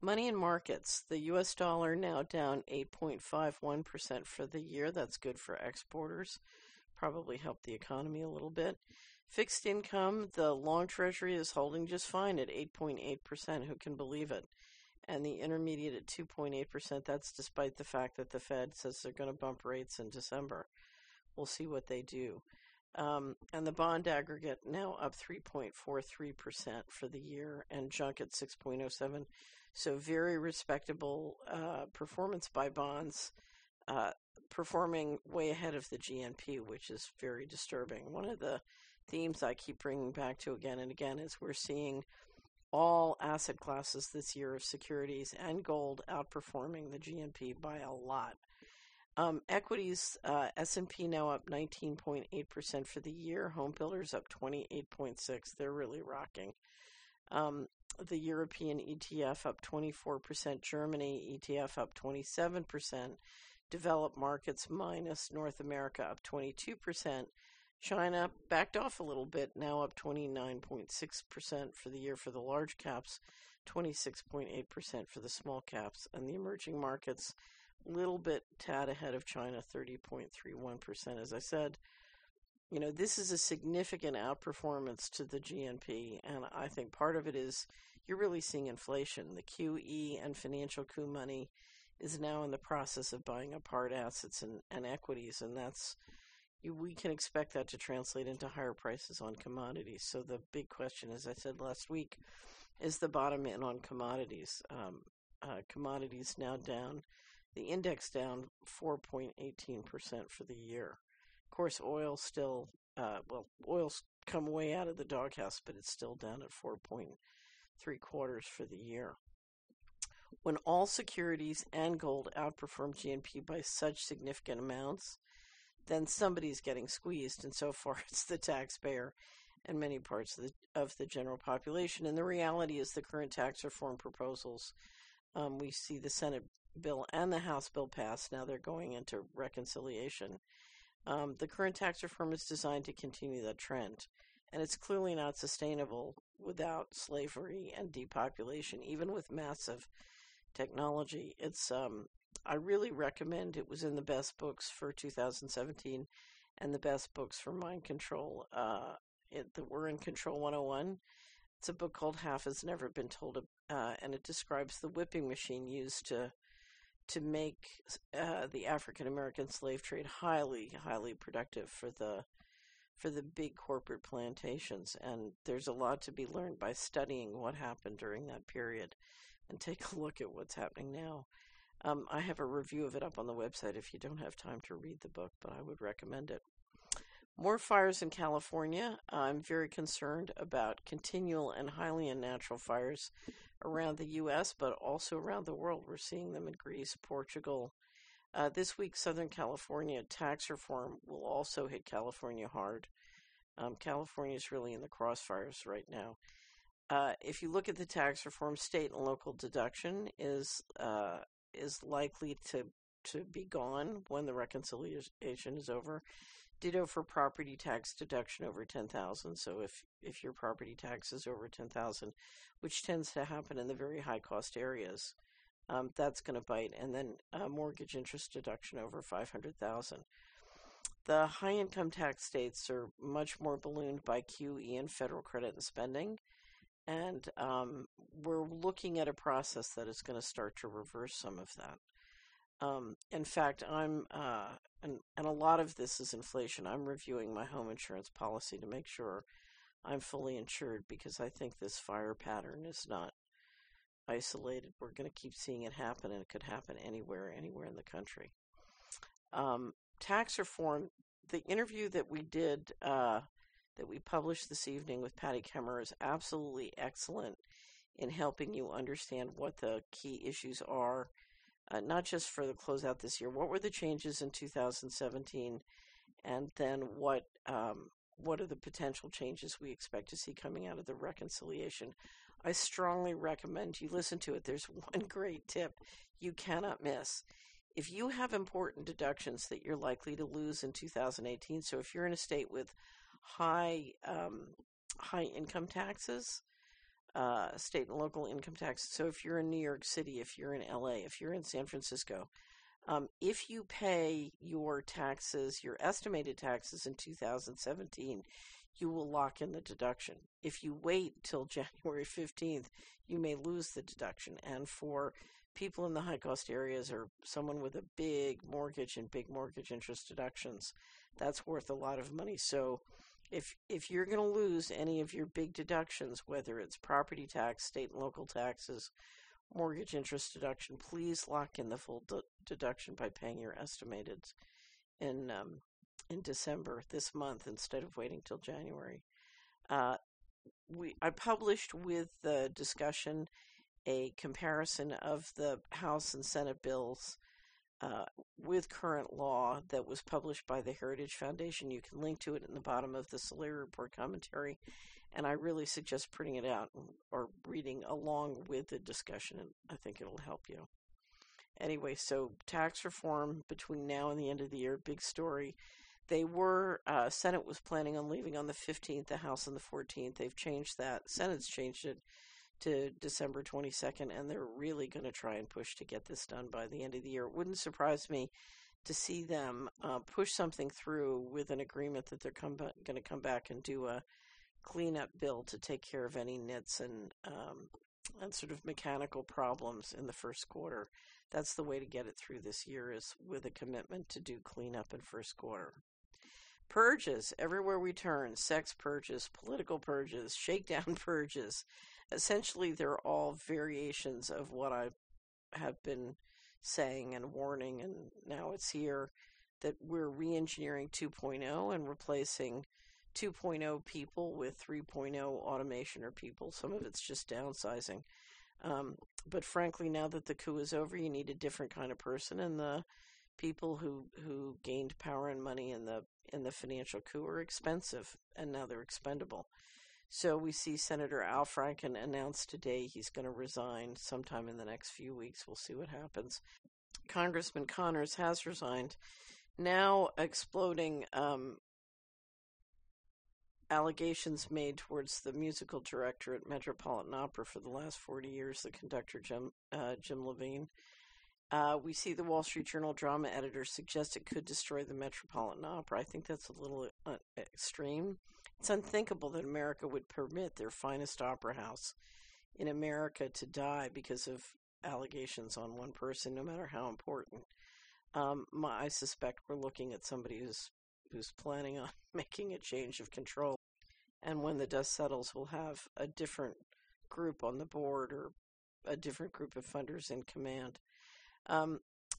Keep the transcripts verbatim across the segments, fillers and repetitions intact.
Money in markets. The U S dollar now down eight point five one percent for the year. That's good for exporters. Probably helped the economy a little bit. Fixed income, the long treasury is holding just fine at eight point eight percent. Who can believe it? And the intermediate at two point eight percent. That's despite the fact that the Fed says they're going to bump rates in December. We'll see what they do. Um, and the bond aggregate now up three point four three percent for the year, and junk at six point oh seven. So very respectable uh, performance by bonds, uh, performing way ahead of the G N P, which is very disturbing. One of the themes I keep bringing back to again and again is we're seeing all asset classes this year of securities and gold outperforming the G N P by a lot. Um, equities, uh, S and P now up nineteen point eight percent for the year. Home builders up twenty-eight point six percent. They're really rocking. Um, the European E T F up twenty-four percent. Germany E T F up twenty-seven percent. Developed markets minus North America up twenty-two percent. China backed off a little bit, now up twenty-nine point six percent for the year for the large caps, twenty-six point eight percent for the small caps. And the emerging markets, little bit tad ahead of China, thirty point three one percent. As I said, you know, this is a significant outperformance to the G N P, and I think part of it is you're really seeing inflation. The Q E and financial coup money is now in the process of buying up hard assets and, and equities, and that's you, we can expect that to translate into higher prices on commodities. So the big question, as I said last week, is the bottom in on commodities. Um, uh, commodities now down. The index down four point one eight percent for the year. Of course, oil still, uh, well, oil's come way out of the doghouse, but it's still down at four point three quarters for the year. When all securities and gold outperform G N P by such significant amounts, then somebody's getting squeezed, and so far it's the taxpayer and many parts of the, of the general population. And the reality is the current tax reform proposals, um, we see the Senate bill and the House bill passed. Now they're going into reconciliation. Um, the current tax reform is designed to continue that trend, and it's clearly not sustainable without slavery and depopulation, even with massive technology. It's um, I really recommend. It was in the best books for two thousand seventeen and the best books for mind control. Uh, it, the We're in Control one oh one. It's a book called Half Has Never Been Told, uh, and it describes the whipping machine used to to make uh, the African American slave trade highly, highly productive for the for the big corporate plantations. And there's a lot to be learned by studying what happened during that period, and take a look at what's happening now. Um, I have a review of it up on the website if you don't have time to read the book, but I would recommend it. More fires in California. I'm very concerned about continual and highly unnatural fires around the U S, but also around the world. We're seeing them in Greece, Portugal. Uh, this week, Southern California tax reform will also hit California hard. Um, California is really in the crossfires right now. Uh, if you look at the tax reform, state and local deduction is uh, is likely to to be gone when the reconciliation is over. Ditto for property tax deduction over ten thousand dollars. So if, if your property tax is over ten thousand dollars, which tends to happen in the very high cost areas, um, that's going to bite. And then uh, mortgage interest deduction over five hundred thousand dollars. The high income tax states are much more ballooned by Q E and federal credit and spending. And um, we're looking at a process that is going to start to reverse some of that. Um, in fact, I'm, uh, and, and a lot of this is inflation. I'm reviewing my home insurance policy to make sure I'm fully insured, because I think this fire pattern is not isolated. We're going to keep seeing it happen, and it could happen anywhere, anywhere in the country. Um, tax reform, the interview that we did, uh, that we published this evening with Patty Kemmer is absolutely excellent in helping you understand what the key issues are. Uh, not just for the closeout this year. What were the changes in two thousand seventeen, and then what um, what are the potential changes we expect to see coming out of the reconciliation? I strongly recommend you listen to it. There's one great tip you cannot miss. If you have important deductions that you're likely to lose in two thousand eighteen, so if you're in a state with high um, high income taxes, uh, state and local income taxes. So if you're in New York City, if you're in L A, if you're in San Francisco, um, if you pay your taxes, your estimated taxes in two thousand seventeen, you will lock in the deduction. If you wait till January fifteenth, you may lose the deduction. And for people in the high cost areas or someone with a big mortgage and big mortgage interest deductions, that's worth a lot of money. So if if you're going to lose any of your big deductions, whether it's property tax, state and local taxes, mortgage interest deduction, please lock in the full de- deduction by paying your estimated in um, in December this month instead of waiting till January. Uh, we I published with the discussion a comparison of the House and Senate bills uh, with current law that was published by the Heritage Foundation. You can link to it in the bottom of the Solari Report commentary, and I really suggest printing it out or reading along with the discussion, and I think it'll help you. Anyway, so tax reform between now and the end of the year, big story. They were, uh, Senate was planning on leaving on the fifteenth, the House on the fourteenth. They've changed that. Senate's changed it to December twenty-second, and they're really going to try and push to get this done by the end of the year. It wouldn't surprise me to see them uh, push something through with an agreement that they're come ba- going to come back and do a cleanup bill to take care of any nits and um, and sort of mechanical problems in the first quarter. That's the way to get it through this year, is with a commitment to do cleanup in first quarter. Purges, everywhere we turn, sex purges, political purges, shakedown purges. Essentially, they're all variations of what I have been saying and warning, and now it's here, that we're re-engineering two point oh and replacing two point oh people with three point oh automation or people. Some of it's just downsizing. Um, but frankly, now that the coup is over, you need a different kind of person, and the people who, who gained power and money in the in the financial coup are expensive, and now they're expendable. So we see Senator Al Franken announce today he's going to resign sometime in the next few weeks. We'll see what happens. Congressman Connors has resigned. Now exploding um, allegations made towards the musical director at Metropolitan Opera for the last forty years, the conductor Jim, uh, Jim Levine. Uh, we see the Wall Street Journal drama editor suggest it could destroy the Metropolitan Opera. I think that's a little uh, extreme. It's unthinkable that America would permit their finest opera house in America to die because of allegations on one person, no matter how important. Um, my, I suspect we're looking at somebody who's who's planning on making a change of control. And when the dust settles, we'll have a different group on the board or a different group of funders in command. Um,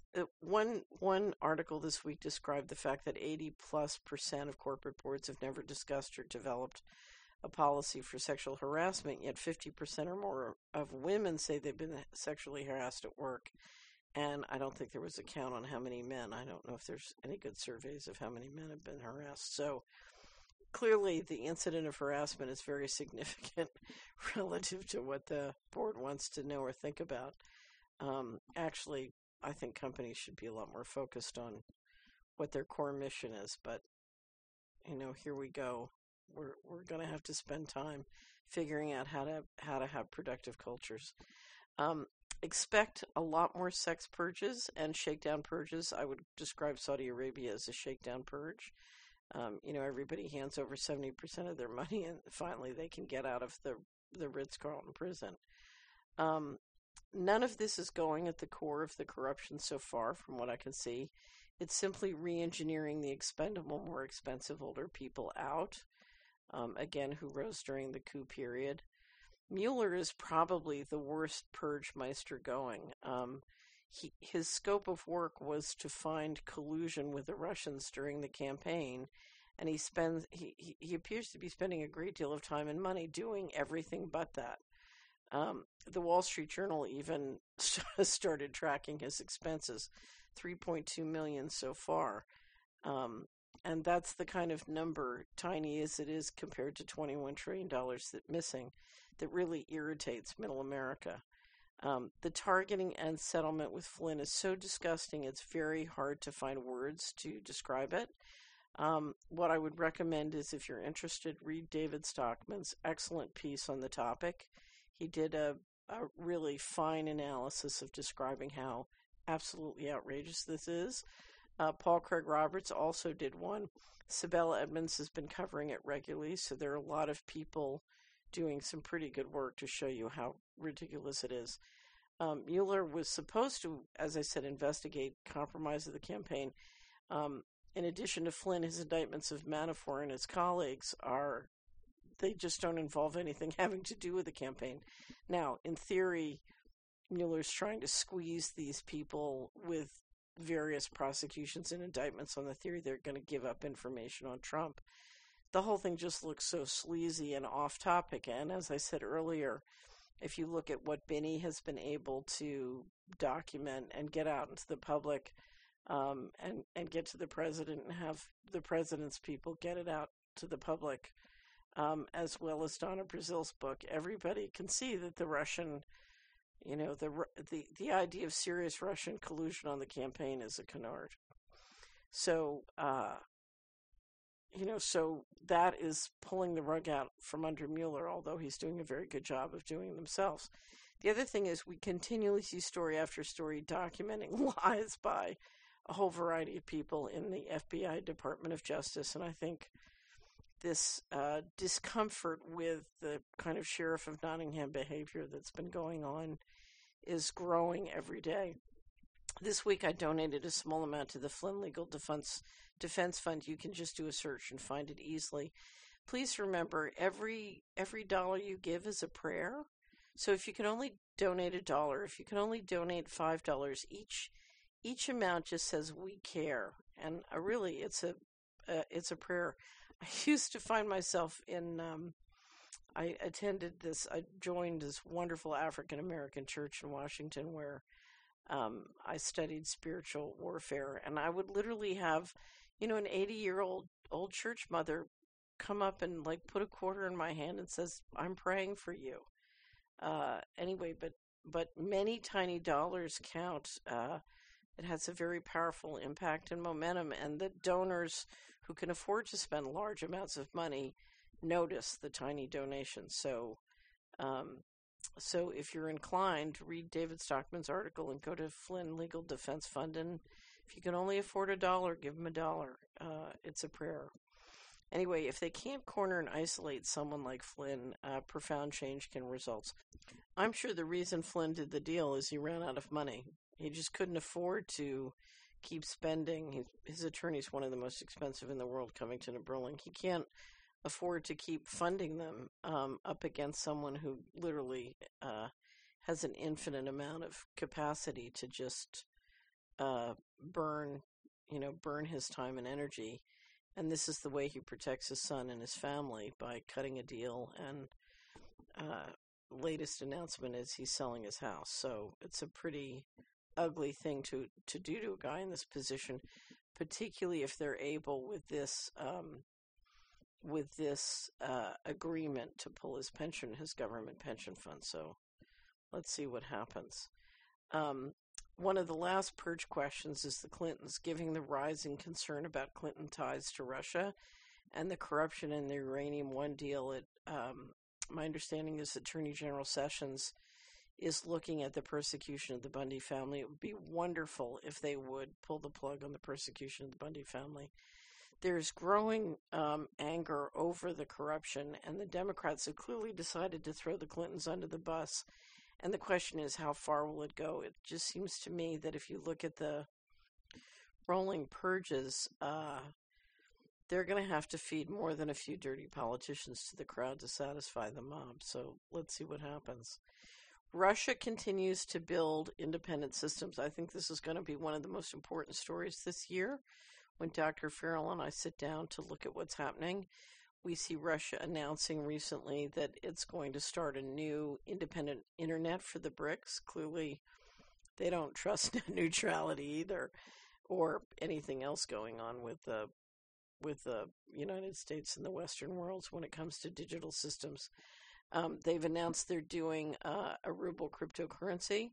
one one article this week described the fact that eighty plus percent of corporate boards have never discussed or developed a policy for sexual harassment, yet fifty percent or more of women say they've been sexually harassed at work. And I don't think there was a count on how many men. I don't know if there's any good surveys of how many men have been harassed. So clearly the incident of harassment is very significant relative to what the board wants to know or think about. Um, actually, I think companies should be a lot more focused on what their core mission is. But, you know, here we go. We're we're going to have to spend time figuring out how to how to have productive cultures. Um, expect a lot more sex purges and shakedown purges. I would describe Saudi Arabia as a shakedown purge. Um, you know, everybody hands over seventy percent of their money, and finally they can get out of the the Ritz-Carlton prison. Um, None of this is going at the core of the corruption so far, from what I can see. It's simply re-engineering the expendable, more expensive older people out, um, again, who rose during the coup period. Mueller is probably the worst purge meister going. Um, he, his scope of work was to find collusion with the Russians during the campaign, and he spends he, he, he appears to be spending a great deal of time and money doing everything but that. Um, the Wall Street Journal even started tracking his expenses, three point two million dollars so far. Um, and that's the kind of number, tiny as it is compared to twenty-one trillion dollars that missing, that really irritates middle America. Um, the targeting and settlement with Flynn is so disgusting, it's very hard to find words to describe it. Um, what I would recommend is, if you're interested, read David Stockman's excellent piece on the topic He did a, a really fine analysis of describing how absolutely outrageous this is. Uh, Paul Craig Roberts also did one. Sabella Edmonds has been covering it regularly, so there are a lot of people doing some pretty good work to show you how ridiculous it is. Um, Mueller was supposed to, as I said, investigate compromise of the campaign. Um, in addition to Flynn, his indictments of Manafort and his colleagues are, they just don't involve anything having to do with the campaign. Now, in theory, Mueller's trying to squeeze these people with various prosecutions and indictments on the theory they're going to give up information on Trump. The whole thing just looks so sleazy and off topic. And as I said earlier, if you look at what Binney has been able to document and get out into the public, um, and, and get to the president and have the president's people get it out to the public, um, as well as Donna Brazil's book, everybody can see that the Russian, you know, the the the idea of serious Russian collusion on the campaign is a canard. So, uh, you know, so that is pulling the rug out from under Mueller, although he's doing a very good job of doing it themselves. The other thing is we continually see story after story documenting lies by a whole variety of people in the F B I Department of Justice, and I think this uh, discomfort with the kind of Sheriff of Nottingham behavior that's been going on is growing every day. This week I donated a small amount to the Flynn Legal Defense Defense Fund. You can just do a search and find it easily. Please remember, every every dollar you give is a prayer. So if you can only donate a dollar, if you can only donate five dollars, each each amount just says we care, and uh, really it's a uh, it's a prayer. I used to find myself in. Um, I attended this. I joined this wonderful African American church in Washington where um, I studied spiritual warfare, and I would literally have, you know, an eighty-year-old old church mother come up and like put a quarter in my hand and says, "I'm praying for you." Uh, anyway, but but many tiny dollars count. Uh, it has a very powerful impact and momentum, and the donors who can afford to spend large amounts of money notice the tiny donations. So, um, so if you're inclined, read David Stockman's article and go to Flynn Legal Defense Fund, and if you can only afford a dollar, give them a dollar. Uh, it's a prayer. Anyway, if they can't corner and isolate someone like Flynn, uh, profound change can result. I'm sure the reason Flynn did the deal is he ran out of money. He just couldn't afford to keep spending. His, his attorney's one of the most expensive in the world, Covington and Burling. He can't afford to keep funding them um, up against someone who literally uh, has an infinite amount of capacity to just uh, burn, you know, burn his time and energy. And this is the way he protects his son and his family, by cutting a deal. And uh, latest announcement is he's selling his house. So it's a pretty ugly thing to, to do to a guy in this position, particularly if they're able with this um, with this uh, agreement to pull his pension, his government pension fund. So let's see what happens. Um, one of the last purge questions is the Clintons, giving the rising concern about Clinton ties to Russia and the corruption in the Uranium One deal. It, um, my understanding is Attorney General Sessions is looking at the persecution of the Bundy family. It would be wonderful if they would pull the plug on the persecution of the Bundy family. There's growing um, anger over the corruption, and the Democrats have clearly decided to throw the Clintons under the bus. And the question is, how far will it go? It just seems to me that if you look at the rolling purges, uh, they're going to have to feed more than a few dirty politicians to the crowd to satisfy the mob. So let's see what happens. Russia continues to build independent systems. I think this is going to be one of the most important stories this year. When Doctor Farrell and I sit down to look at what's happening, we see Russia announcing recently that it's going to start a new independent internet for the BRICS. Clearly, they don't trust net neutrality either, or anything else going on with the with the United States and the Western worlds when it comes to digital systems. Um, they've announced they're doing uh, a ruble cryptocurrency.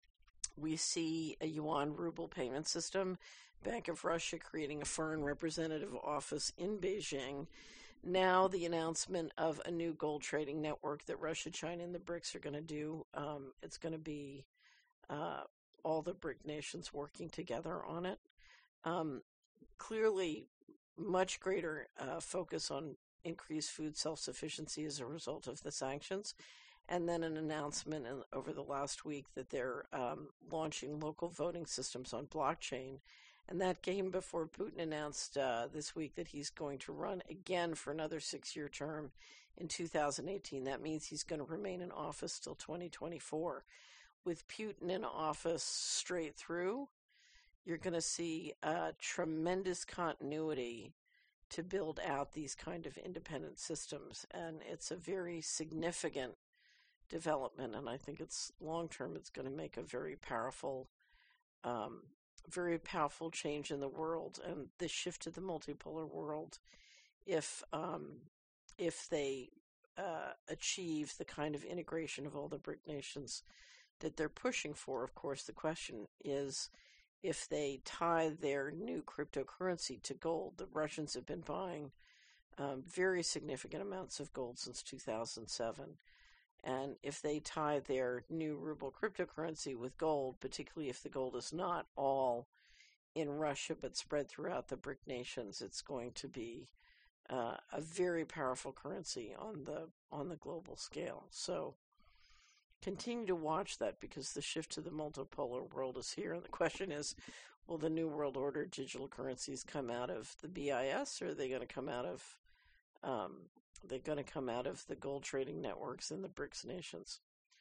We see a yuan ruble payment system. Bank of Russia creating a foreign representative office in Beijing. Now the announcement of a new gold trading network that Russia, China, and the BRICS are going to do. Um, it's going to be uh, all the BRIC nations working together on it. Um, clearly, much greater uh, focus on increased food self-sufficiency as a result of the sanctions. And then an announcement in, over the last week that they're um, launching local voting systems on blockchain. And that came before Putin announced uh, this week that he's going to run again for another six-year term in two thousand eighteen. That means he's going to remain in office till twenty twenty-four. With Putin in office straight through, you're going to see uh, tremendous continuity to build out these kind of independent systems. And it's a very significant development, and I think it's long-term, it's going to make a very powerful um, very powerful change in the world, and the shift to the multipolar world, if um, if they uh, achieve the kind of integration of all the BRIC nations that they're pushing for. Of course, the question is if they tie their new cryptocurrency to gold. The Russians have been buying um, very significant amounts of gold since two thousand seven. And if they tie their new ruble cryptocurrency with gold, particularly if the gold is not all in Russia but spread throughout the BRIC nations, it's going to be uh, a very powerful currency on the on the global scale. So continue to watch that, because the shift to the multipolar world is here. And the question is, will the New World Order digital currencies come out of the B I S, or are they going to come out of um, they're going to come out of the gold trading networks in the BRICS nations?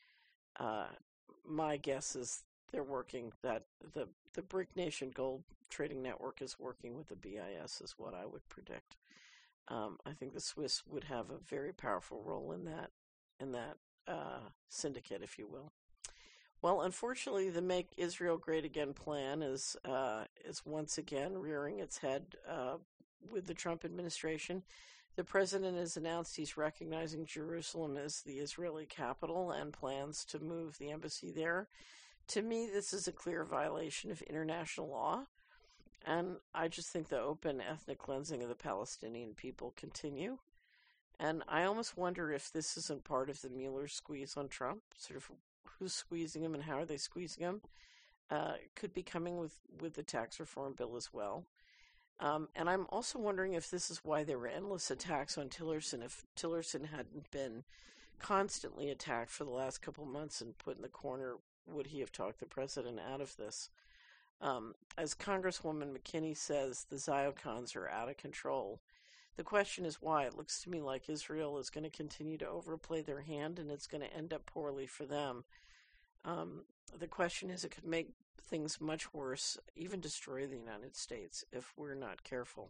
Uh, my guess is they're working that the the BRIC nation gold trading network is working with the B I S, is what I would predict. Um, I think the Swiss would have a very powerful role in that in that uh, syndicate, if you will. Well, unfortunately, the Make Israel Great Again plan is uh, is once again rearing its head uh, with the Trump administration. The president has announced he's recognizing Jerusalem as the Israeli capital and plans to move the embassy there. To me, this is a clear violation of international law, and I just think the open ethnic cleansing of the Palestinian people continue. And I almost wonder if this isn't part of the Mueller squeeze on Trump, sort of who's squeezing him and how are they squeezing him. Uh, could be coming with, with the tax reform bill as well. Um, and I'm also wondering if this is why there were endless attacks on Tillerson. If Tillerson hadn't been constantly attacked for the last couple months and put in the corner, would he have talked the president out of this? Um, as Congresswoman McKinney says, the Ziocons are out of control. The question is why. It looks to me like Israel is going to continue to overplay their hand, and it's going to end up poorly for them. Um, the question is, it could make things much worse, even destroy the United States if we're not careful.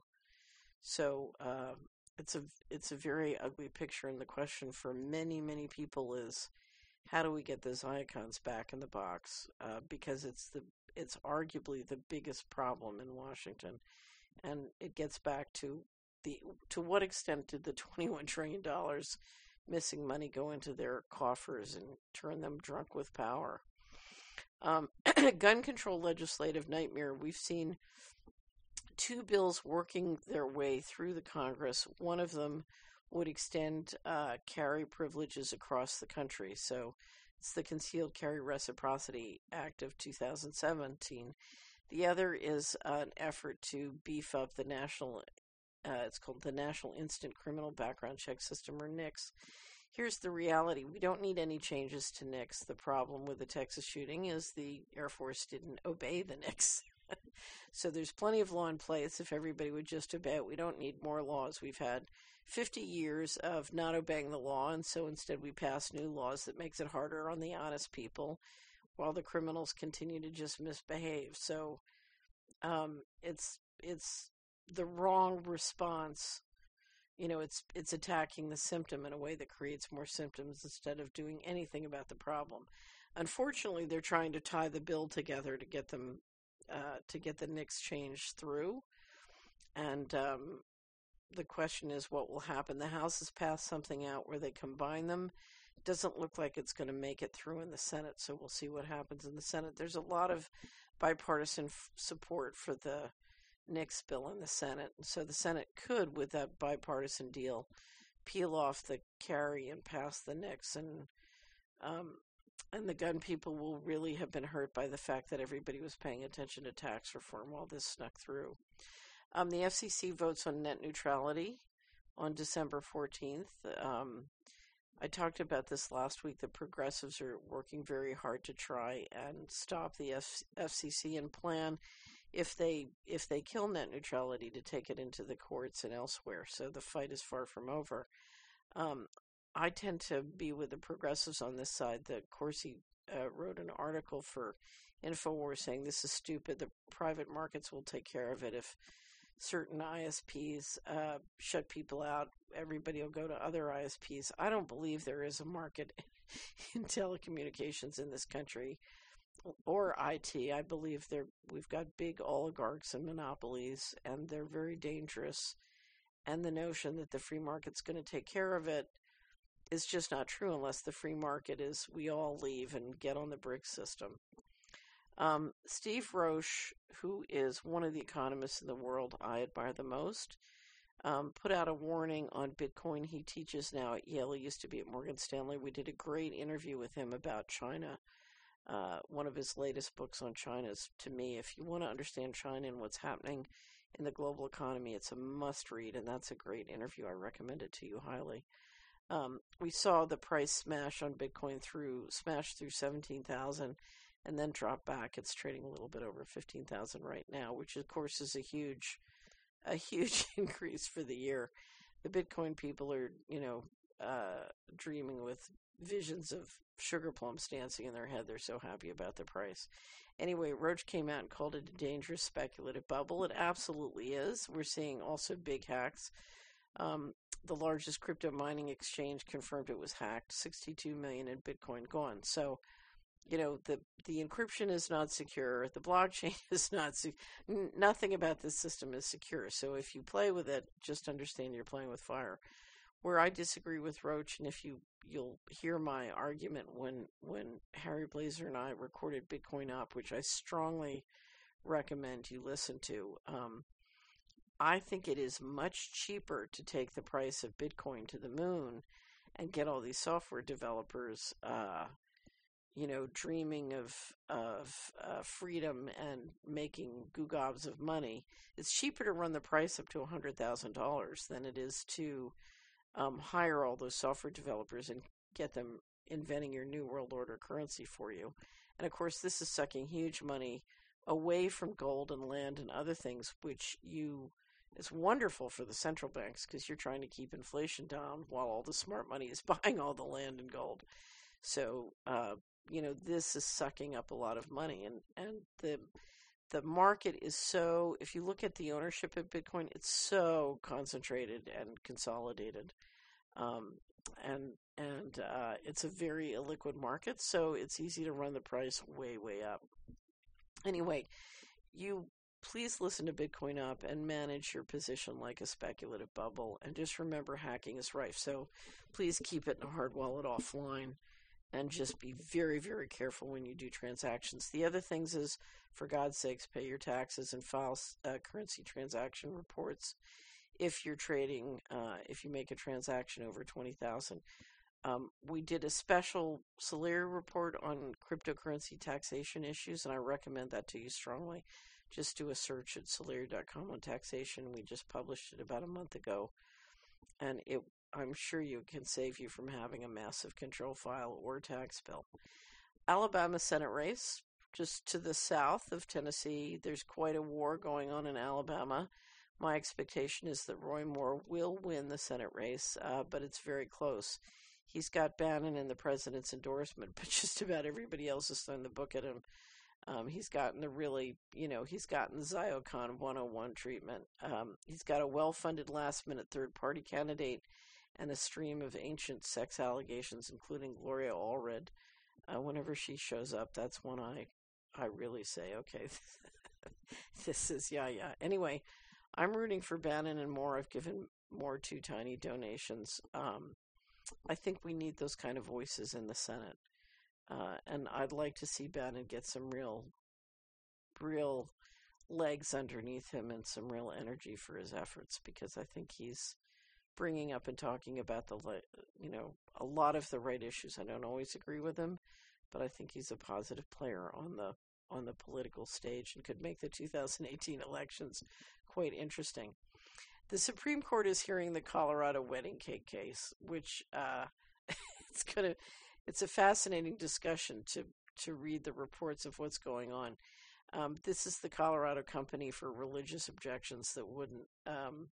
So uh, it's a it's a very ugly picture, and the question for many, many people is, how do we get the Ziocons back in the box? Uh, because it's the it's arguably the biggest problem in Washington, and it gets back to the to what extent did the twenty-one trillion dollars missing money go into their coffers and turn them drunk with power? Um, gun control legislative nightmare. We've seen two bills working their way through the Congress. One of them would extend uh, carry privileges across the country. So it's the Concealed Carry Reciprocity Act of two thousand seventeen. The other is uh, an effort to beef up the national, uh, it's called the National Instant Criminal Background Check System, or NICS. Here's the reality. We don't need any changes to NICS. The problem with the Texas shooting is the Air Force didn't obey the NICS. So there's plenty of law in place if everybody would just obey it. We don't need more laws. We've had fifty years of not obeying the law, and so instead we pass new laws that makes it harder on the honest people while the criminals continue to just misbehave. So um, it's it's the wrong response. You know, it's it's attacking the symptom in a way that creates more symptoms instead of doing anything about the problem. Unfortunately, they're trying to tie the bill together to get them uh, to get the NICS change through. And um, the question is, what will happen? The House has passed something out where they combine them. It doesn't look like it's going to make it through in the Senate, so we'll see what happens in the Senate. There's a lot of bipartisan f- support for the Nix bill in the Senate. And so the Senate could, with that bipartisan deal, peel off the carry and pass the Nix. And um, and the gun people will really have been hurt by the fact that everybody was paying attention to tax reform while this snuck through. Um, the F C C votes on net neutrality on December fourteenth. Um, I talked about this last week. The progressives are working very hard to try and stop the F- FCC and plan, if they if they kill net neutrality, to take it into the courts and elsewhere. So the fight is far from over. Um, I tend to be with the progressives on this side. The Corsi uh, wrote an article for InfoWars saying this is stupid. The private markets will take care of it. If certain I S Ps uh, shut people out, everybody will go to other I S Ps. I don't believe there is a market in telecommunications in this country, or I T. I believe there we've got big oligarchs and monopolies, and they're very dangerous. And the notion that the free market's going to take care of it is just not true, unless the free market is we all leave and get on the BRICS system. Um, Steve Roche, who is one of the economists in the world I admire the most, um, put out a warning on Bitcoin. He teaches now at Yale. He used to be at Morgan Stanley. We did a great interview with him about China. Uh, one of his latest books on China is, to me, if you want to understand China and what's happening in the global economy, it's a must-read, and that's a great interview. I recommend it to you highly. Um, we saw the price smash on Bitcoin through smash through seventeen thousand and then drop back. It's trading a little bit over fifteen thousand right now, which of course is a huge, a huge increase for the year. The Bitcoin people are, you know, uh, dreaming with visions of sugar plums dancing in their head. They're so happy about the price. Anyway, Roche came out and called it a dangerous speculative bubble. It absolutely is. We're seeing also big hacks. Um, the largest crypto mining exchange confirmed it was hacked. sixty-two million in Bitcoin gone. So, you know, the the encryption is not secure. The blockchain is not secure. N- nothing about this system is secure. So if you play with it, just understand you're playing with fire. Where I disagree with Roche, and if you you'll hear my argument when when Harry Blazer and I recorded Bitcoin Up, which I strongly recommend you listen to. Um, I think it is much cheaper to take the price of Bitcoin to the moon and get all these software developers, uh, you know, dreaming of of uh, freedom and making googobs of money. It's cheaper to run the price up to one hundred thousand dollars than it is to um, hire all those software developers and get them inventing your new world order currency for you. And of course, this is sucking huge money away from gold and land and other things, which you it's wonderful for the central banks because you're trying to keep inflation down while all the smart money is buying all the land and gold. So, uh, you know, this is sucking up a lot of money, and, and the the market is so, if you look at the ownership of Bitcoin, it's so concentrated and consolidated. Um, and and uh, it's a very illiquid market, so it's easy to run the price way, way up. Anyway, you please listen to Bitcoin Up and manage your position like a speculative bubble. And just remember, hacking is rife. So please keep it in a hard wallet offline and just be very, very careful when you do transactions. The other things is, for God's sakes, pay your taxes and file uh, currency transaction reports if you're trading, uh, if you make a transaction over twenty thousand dollars. Um, we did a special Solera report on cryptocurrency taxation issues, and I recommend that to you strongly. Just do a search at Solera dot com on taxation. We just published it about a month ago, and it I'm sure you can save you from having a massive control file or tax bill. Alabama Senate race, just to the south of Tennessee. There's quite a war going on in Alabama. My expectation is that Roy Moore will win the Senate race, uh, but it's very close. He's got Bannon and the president's endorsement, but just about everybody else has thrown the book at him. Um, he's gotten the really, you know, he's gotten the Ziocon one oh one treatment. Um, he's got a well-funded last-minute third-party candidate and a stream of ancient sex allegations, including Gloria Allred. Uh, whenever she shows up, that's when I, I really say, okay, this is, yeah, yeah. Anyway, I'm rooting for Bannon and Moore. I've given Moore two tiny donations. Um, I think we need those kind of voices in the Senate. Uh, and I'd like to see Bannon get some real, real legs underneath him and some real energy for his efforts, because I think he's bringing up and talking about the, you know, a lot of the right issues. I don't always agree with him, but I think he's a positive player on the on the political stage and could make the two thousand eighteen elections quite interesting. The Supreme Court is hearing the Colorado wedding cake case, which uh, it's gonna it's a fascinating discussion to to read the reports of what's going on. Um, this is the Colorado company for religious objections that wouldn't um,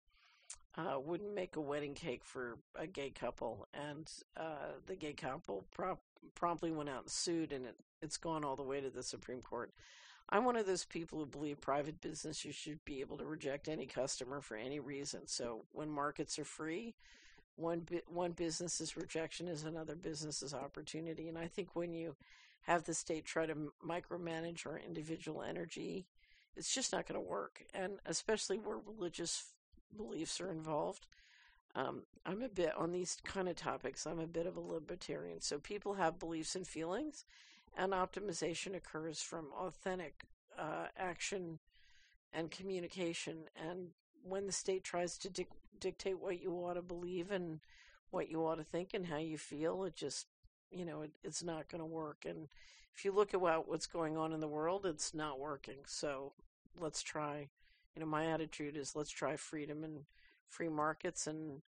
uh, wouldn't make a wedding cake for a gay couple, and uh, the gay couple prop- promptly went out and sued, and it, it's gone all the way to the Supreme Court. I'm one of those people who believe private business, you should be able to reject any customer for any reason. So when markets are free, one one business's rejection is another business's opportunity. And I think when you have the state try to micromanage our individual energy, it's just not going to work. And especially where religious beliefs are involved. Um, I'm a bit on these kind of topics. I'm a bit of a libertarian. So people have beliefs and feelings, and optimization occurs from authentic uh, action and communication. And when the state tries to dic- dictate what you ought to believe and what you ought to think and how you feel, it just, you know, it, it's not going to work. And if you look at what, what's going on in the world, it's not working. So let's try, you know, my attitude is let's try freedom and free markets. And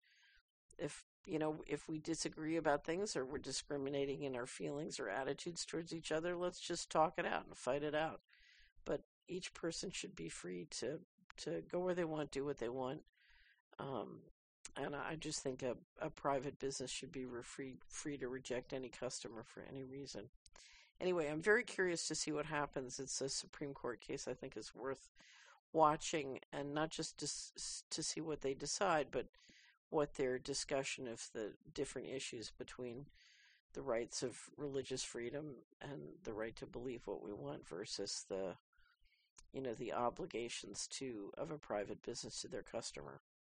if, you know, if we disagree about things or we're discriminating in our feelings or attitudes towards each other, let's just talk it out and fight it out. But each person should be free to, to go where they want, do what they want. Um, and I just think a, a private business should be free, free to reject any customer for any reason. Anyway, I'm very curious to see what happens. It's a Supreme Court case I think is worth watching, and not just to, to see what they decide, but what their discussion of the different issues between the rights of religious freedom and the right to believe what we want versus the, you know, the obligations to of a private business to their customer.